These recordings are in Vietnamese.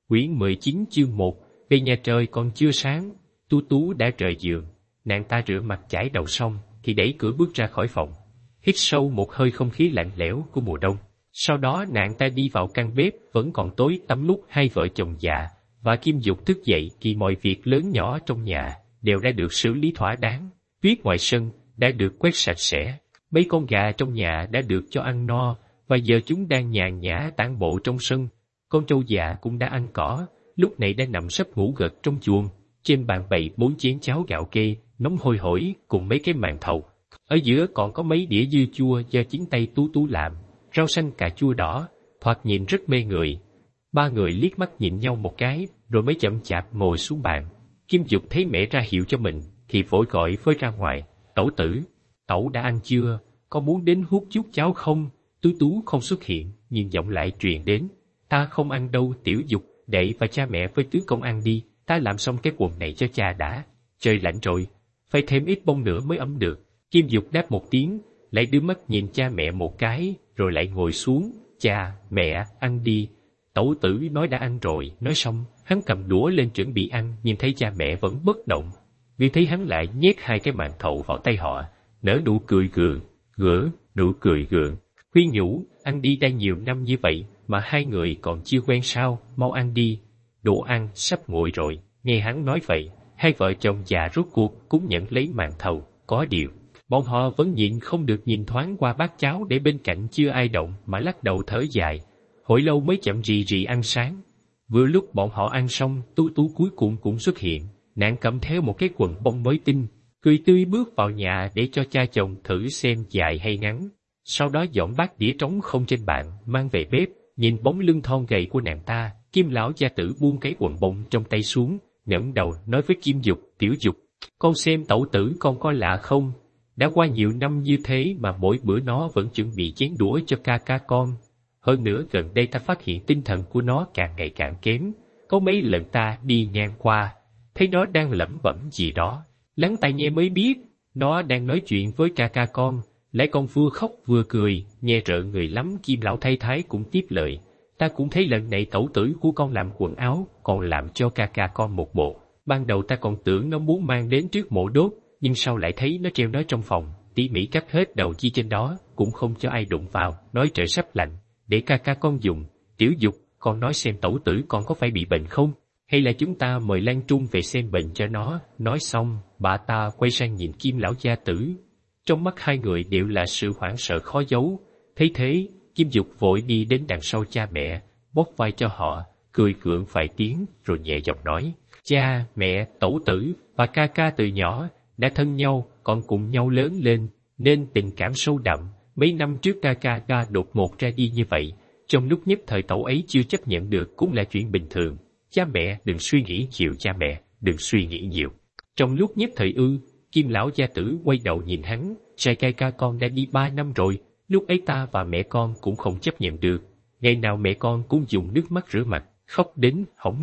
Quyển 19 chương 1. Về nhà trời còn chưa sáng, Tú Tú đã rời giường. Nàng ta rửa mặt chải đầu xong thì đẩy cửa bước ra khỏi phòng, hít sâu một hơi không khí lạnh lẽo của mùa đông. Sau đó nàng ta đi vào căn bếp vẫn còn tối tăm lúc hai vợ chồng già và Kim Dục thức dậy thì mọi việc lớn nhỏ trong nhà đều đã được xử lý thỏa đáng. Tuyết ngoài sân đã được quét sạch sẽ, mấy con gà trong nhà đã được cho ăn no và giờ chúng đang nhàn nhã tản bộ trong sân. Con trâu già cũng đã ăn cỏ, lúc này đã nằm sấp ngủ gật trong chuồng. Trên bàn bày 4 chén cháo gạo kê nóng hôi hổi cùng mấy cái màn thầu. Ở giữa còn có mấy đĩa dưa chua do chính tay Tú Tú làm, rau xanh cà chua đỏ, thoạt nhìn rất mê người. Ba người liếc mắt nhìn nhau một cái, rồi mới chậm chạp ngồi xuống bàn. Kim Dục thấy mẹ ra hiệu cho mình, thì vội gọi với ra ngoài: "Tẩu tử, tẩu đã ăn chưa? Có muốn đến hút chút cháo không?" Tú Tú không xuất hiện, nhưng giọng lại truyền đến: "Ta không ăn đâu Tiểu Dục, đệ và cha mẹ với Tứ Công ăn đi, ta làm xong cái quần này cho cha đã. Trời lạnh rồi, phải thêm ít bông nữa mới ấm được." Kim Dục đáp một tiếng, lại đưa mắt nhìn cha mẹ một cái, rồi lại ngồi xuống. "Cha, mẹ, ăn đi." Tẩu tử nói đã ăn rồi. Nói xong, hắn cầm đũa lên chuẩn bị ăn, nhưng thấy cha mẹ vẫn bất động. Vì thấy hắn lại nhét 2 cái màn thầu vào tay họ, nở nụ cười gượng, nụ cười gượng, khuyên nhủ: "Ăn đi, đã nhiều năm như vậy mà hai người còn chưa quen sao, mau ăn đi, đồ ăn sắp nguội rồi." Nghe hắn nói vậy, hai vợ chồng già rốt cuộc cũng nhận lấy màn thầu. Có điều, bọn họ vẫn nhịn không được nhìn thoáng qua bát cháo để bên cạnh chưa ai động mà lắc đầu thở dài. Hồi lâu mới chậm rì rì ăn sáng. Vừa lúc bọn họ ăn xong, Tú Tú cuối cùng cũng xuất hiện. Nàng cầm theo một cái quần bông mới tinh, cười tươi bước vào nhà để cho cha chồng thử xem dài hay ngắn. Sau đó dọn bát đĩa trống không trên bàn, mang về bếp. Nhìn bóng lưng thon gầy của nàng ta, Kim lão gia tử buông cái quần bông trong tay xuống, ngẩng đầu nói với Kim Dục: "Tiểu Dục, con xem tẩu tử con có lạ không? Đã qua nhiều năm như thế mà mỗi bữa nó vẫn chuẩn bị chén đũa cho ca ca con. Hơn nữa gần đây ta phát hiện tinh thần của nó càng ngày càng kém. Có mấy lần ta đi ngang qua, thấy nó đang lẩm bẩm gì đó. Lắng tai nghe mới biết, nó đang nói chuyện với ca ca con, lại còn vừa khóc vừa cười, nghe rợn người lắm." Kim lão thái thái cũng tiếp lời: "Ta cũng thấy lần này tẩu tử của con làm quần áo, còn làm cho ca ca con một bộ. Ban đầu ta còn tưởng nó muốn mang đến trước mộ đốt, nhưng sau lại thấy nó treo nó trong phòng, tỉ mỉ cắt hết đầu chi trên đó, cũng không cho ai đụng vào, nói trời sắp lạnh, để ca ca con dùng. Tiểu Dục, con nói xem tẩu tử con có phải bị bệnh không? Hay là chúng ta mời Lan Trung về xem bệnh cho nó?" Nói xong, bà ta quay sang nhìn Kim lão gia tử. Trong mắt hai người đều là sự hoảng sợ khó giấu. Thấy thế, Kim Dục vội đi đến đằng sau cha mẹ, bóp vai cho họ, cười gượng vài tiếng rồi nhẹ giọng nói: "Cha, mẹ, tẩu tử và ca ca từ nhỏ đã thân nhau, còn cùng nhau lớn lên, nên tình cảm sâu đậm. Mấy năm trước ca ca đột ngột ra đi như vậy, trong lúc nhất thời tẩu ấy chưa chấp nhận được cũng là chuyện bình thường. Cha mẹ đừng suy nghĩ nhiều, cha mẹ đừng suy nghĩ nhiều." Trong lúc nhất thời ư? Kim lão gia tử quay đầu nhìn hắn: "Trai ca con đã đi 3 năm rồi, lúc ấy ta và mẹ con cũng không chấp nhận được. Ngày nào mẹ con cũng dùng nước mắt rửa mặt, khóc đến hỏng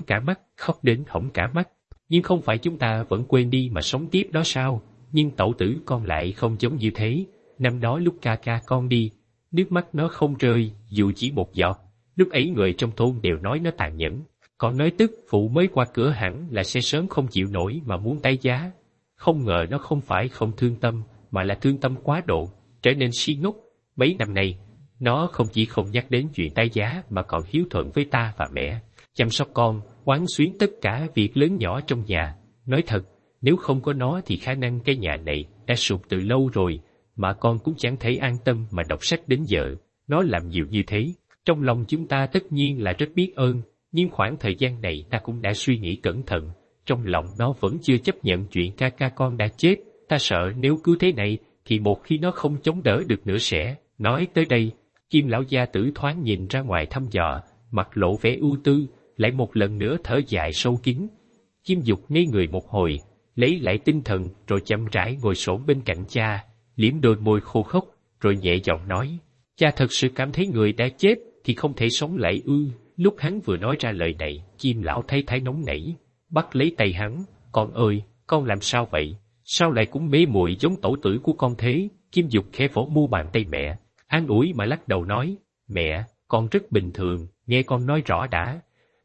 cả mắt. Nhưng không phải chúng ta vẫn quên đi mà sống tiếp đó sao? Nhưng tẩu tử con lại không giống như thế. Năm đó lúc ca con đi, nước mắt nó không rơi, dù chỉ một giọt. Lúc ấy người trong thôn đều nói nó tàn nhẫn. Còn nói tức phụ mới qua cửa hẳn là sẽ sớm không chịu nổi mà muốn tái giá. Không ngờ nó không phải không thương tâm, mà là thương tâm quá độ, trở nên si ngốc. Mấy năm nay, nó không chỉ không nhắc đến chuyện tái giá mà còn hiếu thuận với ta và mẹ, chăm sóc con, quán xuyến tất cả việc lớn nhỏ trong nhà. Nói thật, nếu không có nó thì khả năng cái nhà này đã sụp từ lâu rồi, mà con cũng chẳng thể an tâm mà đọc sách đến giờ. Nó làm nhiều như thế, trong lòng chúng ta tất nhiên là rất biết ơn, nhưng khoảng thời gian này ta cũng đã suy nghĩ cẩn thận. Trong lòng nó vẫn chưa chấp nhận chuyện ca con đã chết. Ta sợ nếu cứ thế này thì một khi nó không chống đỡ được nữa sẽ..." Nói tới đây, Kim lão gia tử thoáng nhìn ra ngoài thăm dò, mặt lộ vẻ ưu tư, lại một lần nữa thở dài sâu kín. Kim Dục ngây người một hồi, lấy lại tinh thần rồi chậm rãi ngồi xổm bên cạnh cha, liếm đôi môi khô khốc, rồi nhẹ giọng nói: "Cha thật sự cảm thấy người đã chết thì không thể sống lại ư?" Lúc hắn vừa nói ra lời này, Kim lão thái thái nóng nảy, bắt lấy tay hắn: "Con ơi, con làm sao vậy? Sao lại cũng mê muội giống tẩu tử của con thế?" Kim Dục khẽ vỗ mu bàn tay mẹ, an ủi mà lắc đầu nói: "Mẹ, con rất bình thường, nghe con nói rõ đã."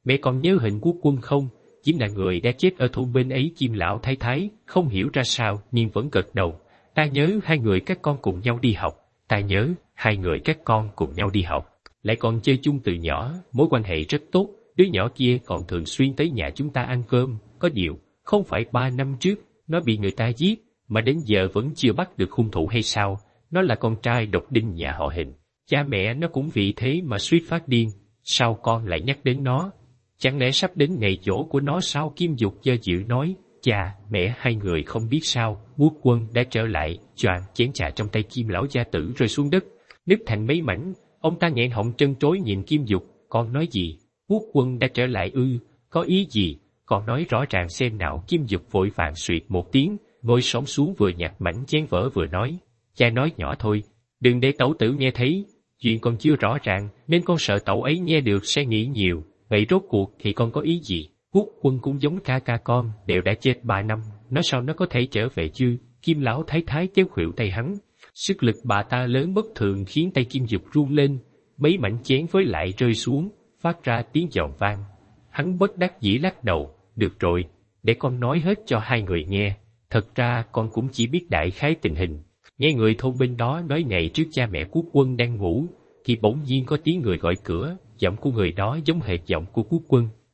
Mẹ còn nhớ hình Quốc Quân không? Chính là người đã chết ở thôn bên ấy. Kim lão thái thái không hiểu ra sao nhưng vẫn gật đầu. Ta nhớ hai người các con cùng nhau đi học. Ta nhớ hai người các con cùng nhau đi học. Lại còn chơi chung từ nhỏ, mối quan hệ rất tốt. Đứa nhỏ kia còn thường xuyên tới nhà chúng ta ăn cơm. Có điều, không phải 3 năm trước, nó bị người ta giết, mà đến giờ vẫn chưa bắt được hung thủ hay sao? Nó là con trai độc đinh nhà họ Hình. Cha mẹ nó cũng vì thế mà suýt phát điên. Sao con lại nhắc đến nó? Chẳng lẽ sắp đến ngày giỗ của nó sao? Kim Dục do dự nói. Cha, mẹ hai người không biết sao, Quốc Quân đã trở lại. Choàng chén trà trong tay Kim lão gia tử rơi xuống đất, nứt thành mấy mảnh. Ông ta nghẹn họng trân trối nhìn Kim Dục. Con nói gì? Quốc Quân đã trở lại ư? Có ý gì? Con nói rõ ràng xem nào. Kim Dục vội vàng suyệt một tiếng, ngồi xổm xuống vừa nhặt mảnh chén vỡ vừa nói. Cha nói nhỏ thôi, đừng để tẩu tử nghe thấy. Chuyện còn chưa rõ ràng nên con sợ tẩu ấy nghe được sẽ nghĩ nhiều. Vậy rốt cuộc thì con có ý gì? Quốc Quân cũng giống ca con, đều đã chết 3 năm, nói sao nó có thể trở về chứ? Kim lão thái thái kéo khuỷu tay hắn. Sức lực bà ta lớn bất thường khiến tay Kim Dục run lên, mấy mảnh chén với lại rơi xuống, phát ra tiếng giòn vang. Hắn bất đắc dĩ lắc đầu. Được rồi, để con nói hết cho hai người nghe. Thật ra con cũng chỉ biết đại khái tình hình. Nghe người thôn bên đó nói ngày trước cha mẹ Quốc Quân đang ngủ, thì bỗng nhiên có tiếng người gọi cửa. Giọng của người đó giống hệt giọng của Quốc Quân.